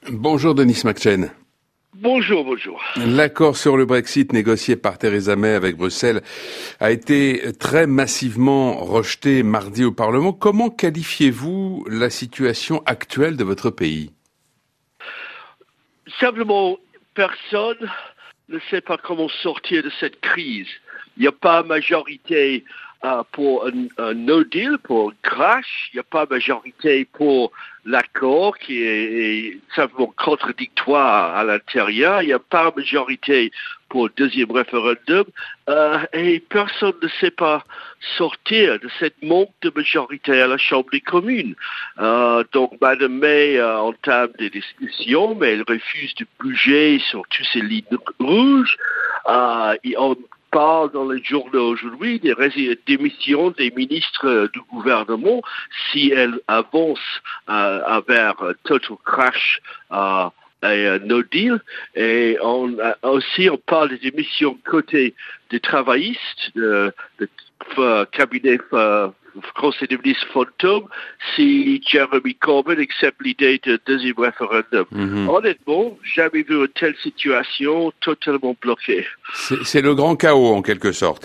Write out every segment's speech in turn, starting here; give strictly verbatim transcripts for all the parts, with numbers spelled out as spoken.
Bonjour Denis McChain. Bonjour, bonjour. L'accord sur le Brexit négocié par Theresa May avec Bruxelles a été très massivement rejeté mardi au Parlement. Comment qualifiez-vous la situation actuelle de votre pays ? Simplement, personne ne sait pas comment sortir de cette crise. Il n'y a pas majorité euh, pour un, un no deal, pour un crash. Il n'y a pas majorité pour l'accord qui est, est simplement contradictoire à l'intérieur. Il n'y a pas majorité pour le deuxième référendum. Euh, et personne ne sait pas sortir de cette manque de majorité à la Chambre des communes. Euh, donc, Mme May euh, entame des discussions, mais elle refuse de bouger sur tous ces lignes rouges. Euh, et on parle dans les journaux aujourd'hui des rés- démissions des ministres du gouvernement si elle avance euh, vers un total crash euh, et un no deal. Et on, aussi, on parle des démissions côté des travaillistes, de, de, de cabinet euh, conseil des ministres fantôme, si Jeremy Corbyn accepte l'idée de deuxième référendum. Mm-hmm. Honnêtement, jamais vu une telle situation totalement bloquée. C'est, c'est le grand chaos en quelque sorte.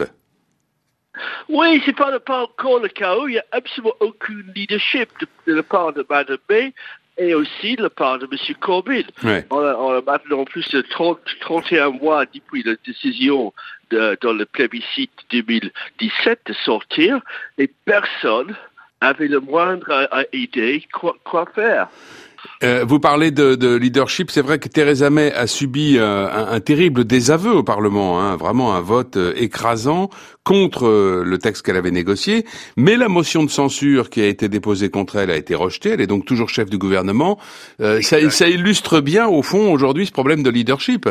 Oui, c'est pas, pas encore le chaos. Il n'y a absolument aucun leadership de, de la part de Mme May et aussi de la part de M. Corbyn. Ouais. On, a, on a maintenant plus de trente, trente et un mois depuis la décision de, dans le plébiscite deux mille dix-sept de sortir et personne n'avait le moindre idée quoi, quoi faire. Euh, vous parlez de, de leadership, c'est vrai que Theresa May a subi euh, un, un terrible désaveu au Parlement, hein, vraiment un vote euh, écrasant contre euh, le texte qu'elle avait négocié, mais la motion de censure qui a été déposée contre elle a été rejetée, elle est donc toujours chef du gouvernement. Euh, ça, ça illustre bien au fond aujourd'hui ce problème de leadership.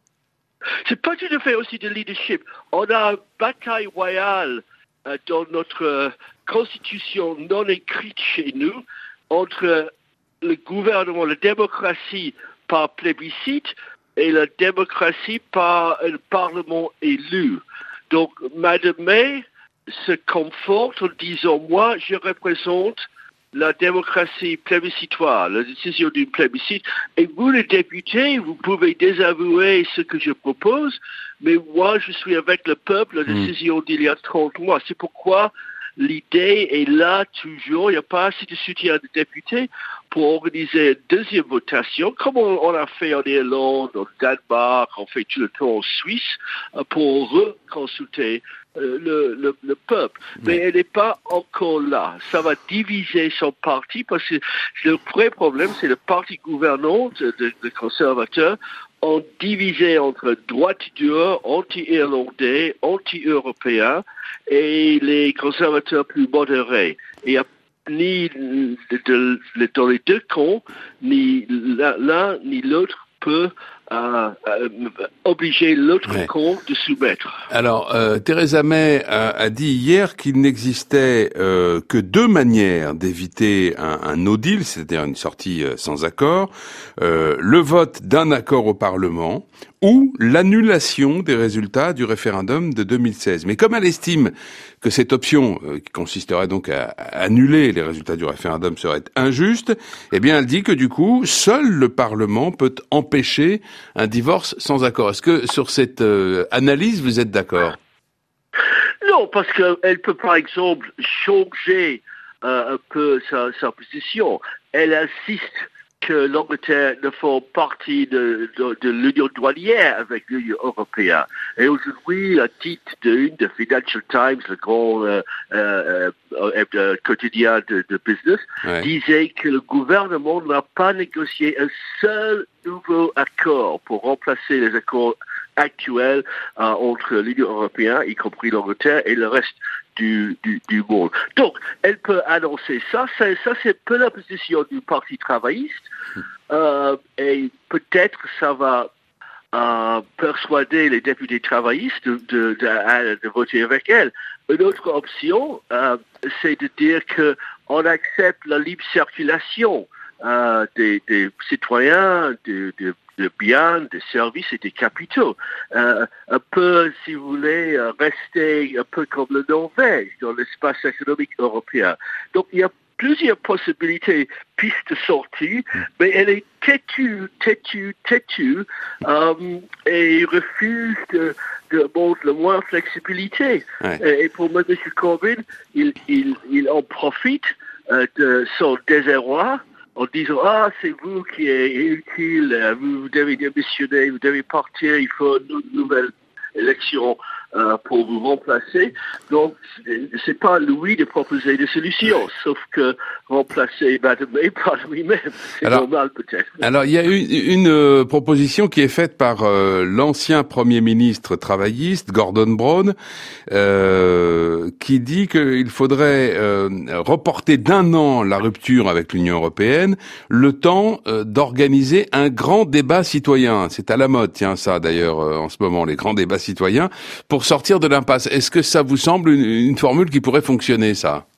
C'est pas tout à fait aussi de leadership. On a une bataille royale euh, dans notre euh, constitution non écrite chez nous entre le gouvernement, la démocratie par plébiscite et la démocratie par un parlement élu. Donc, Mme May se conforte en disant, moi, je représente la démocratie plébiscitoire, la décision du plébiscite, et vous, les députés, vous pouvez désavouer ce que je propose, mais moi, je suis avec le peuple, la décision d'il y a trente mois. C'est pourquoi l'idée est là toujours, il n'y a pas assez de soutien des députés pour organiser une deuxième votation, comme on, on a fait en Irlande, au Danemark, on fait tout le temps en Suisse, pour reconsulter euh, le, le, le peuple. Mais elle n'est pas encore là. Ça va diviser son parti, parce que le vrai problème, c'est le parti gouvernant des conservateurs ont divisé entre droite dure, anti-irlandais, anti-européens, et les conservateurs plus modérés. Et il n'y a ni de, de, de, dans les deux camps, ni l'un ni l'autre peut euh, euh, obliger l'autre ouais. camp de soumettre. Alors, euh, Theresa May a, a dit hier qu'il n'existait euh, que deux manières d'éviter un, un no deal, c'est-à-dire une sortie euh, sans accord, euh, le vote d'un accord au Parlement ou l'annulation des résultats du référendum de deux mille seize. Mais comme elle estime que cette option, euh, qui consisterait donc à, à annuler les résultats du référendum, serait injuste, eh bien elle dit que du coup, seul le Parlement peut empêcher un divorce sans accord. Est-ce que sur cette euh, analyse, vous êtes d'accord ? Non, parce qu'elle peut par exemple changer euh, un peu sa, sa position. Elle insiste que l'Angleterre ne fait partie de, de, de l'Union douanière avec l'Union européenne. Et aujourd'hui, à titre d'une de Financial Times, le grand euh, euh, euh, quotidien de, de business, ouais. disait que le gouvernement n'a pas négocié un seul nouveau accord pour remplacer les accords actuels euh, entre l'Union européenne, y compris l'Angleterre, et le reste Du, du, du monde. Donc, elle peut annoncer ça. Ça, ça c'est un peu la position du Parti travailliste. Euh, et peut-être ça va euh, persuader les députés travaillistes de, de, de, de voter avec elle. Une autre option, euh, c'est de dire qu'on accepte la libre circulation euh, des, des citoyens, de, de de biens, des services et des capitaux. Euh, un peu, si vous voulez, rester un peu comme le Norvège dans l'espace économique européen. Donc, il y a plusieurs possibilités, pistes de sortie, mais elle est têtue, têtue, têtue, euh, et refuse de, de montrer le moins de flexibilité. Ouais. Et, et pour M. Corbyn, il, il, il en profite euh, de son désarroi en disant « Ah, c'est vous qui êtes inutile, vous devez démissionner, vous devez partir, il faut une nouvelle élection euh, pour vous remplacer. » Donc, c'est pas lui de proposer des solutions, sauf que remplacer Madame May par lui-même, c'est alors, normal peut-être. Alors, il y a une, une euh, proposition qui est faite par euh, l'ancien Premier ministre travailliste, Gordon Brown, euh, qui dit qu'il faudrait euh, reporter d'un an la rupture avec l'Union européenne, le temps euh, d'organiser un grand débat citoyen. C'est à la mode, tiens, ça d'ailleurs, euh, en ce moment, les grands débats citoyens, pour sortir de l'impasse. Est-ce que ça vous semble une, une formule qui pourrait fonctionner, ça?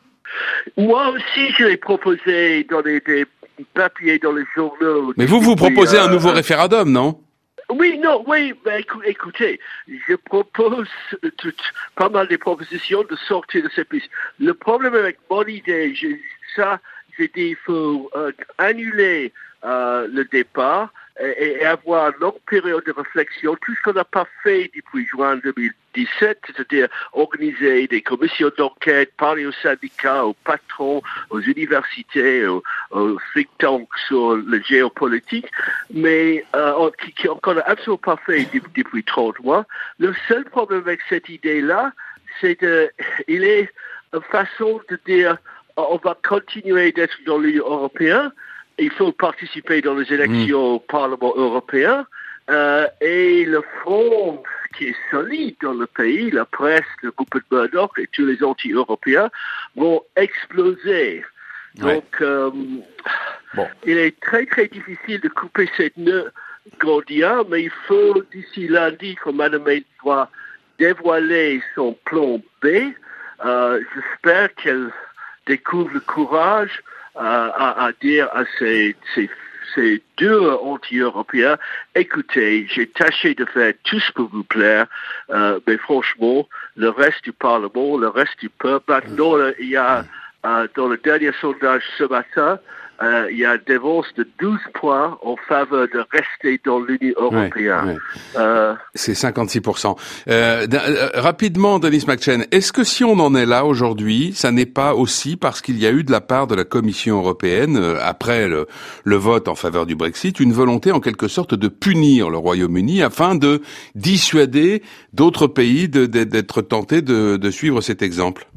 Moi aussi, je l'ai proposé dans les, des papiers dans les journaux. Mais vous, vous proposez euh, un nouveau référendum, non? Oui, non, oui, ben, écoutez, je propose tout, pas mal de propositions de sortir de cette piste. Le problème avec mon idée, je, ça, j'ai dit, il faut euh, annuler euh, le départ et, et avoir une longue période de réflexion, tout ce qu'on n'a pas fait depuis juin deux mille dix-sept, c'est-à-dire organiser des commissions d'enquête, parler aux syndicats, aux patrons, aux universités, aux, aux think tanks sur le géopolitique, mais euh, qui, qu'on n'a absolument pas fait depuis trente mois. Le seul problème avec cette idée-là, c'est de, il est une façon de dire on va continuer d'être dans l'Union européenne, il faut participer dans les élections mmh. au Parlement européen, euh, et le front qui est solide dans le pays, la presse, le groupe de Murdoch et tous les anti-européens vont exploser. Donc, ouais. euh, bon. il est très très difficile de couper cette nœud gordien, mais il faut d'ici lundi que Mme May doit dévoiler son plan B. Euh, j'espère qu'elle découvre le courage euh, à, à dire à ces, ces, ces deux anti-européens, écoutez, j'ai tâché de faire tout ce pour vous plaire, euh, mais franchement, le reste du Parlement, le reste du peuple, maintenant, il y a, euh, dans le dernier sondage ce matin, Euh, il y a une avance de douze points en faveur de rester dans l'Union européenne. Ouais, ouais. Euh, C'est cinquante-six pour cent. Euh, euh, rapidement, Denis McCann, est-ce que si on en est là aujourd'hui, ça n'est pas aussi parce qu'il y a eu de la part de la Commission européenne, euh, après le, le vote en faveur du Brexit, une volonté en quelque sorte de punir le Royaume-Uni afin de dissuader d'autres pays de, de, d'être tentés de, de suivre cet exemple?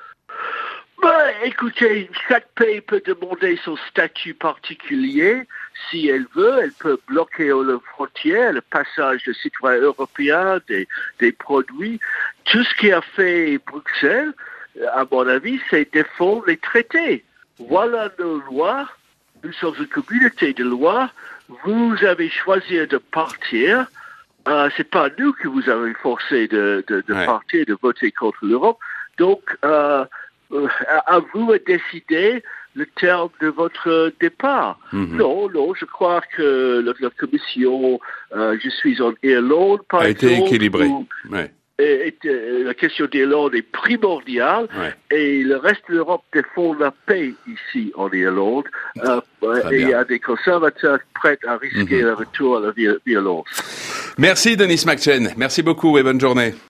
Ben, écoutez, chaque pays peut demander son statut particulier. Si elle veut, elle peut bloquer aux frontières le passage de citoyens européens, des, des produits. Tout ce qui a fait Bruxelles, à mon avis, c'est défendre les traités. Voilà nos lois. Nous sommes une communauté de lois. Vous avez choisi de partir. Euh, c'est pas nous que vous avez forcé de, de, de ouais. partir, de voter contre l'Europe. Donc, euh, à vous de décider le terme de votre départ. Mm-hmm. Non, non, je crois que la, la commission, euh, je suis en Irlande, par a exemple, été équilibrée. Où, ouais. et, et, la question d'Irlande est primordiale, ouais. et le reste de l'Europe défend la paix ici en Irlande. Euh, et il y a des conservateurs prêts à risquer mm-hmm. le retour à la violence. Merci Denis McCann. Merci beaucoup et bonne journée.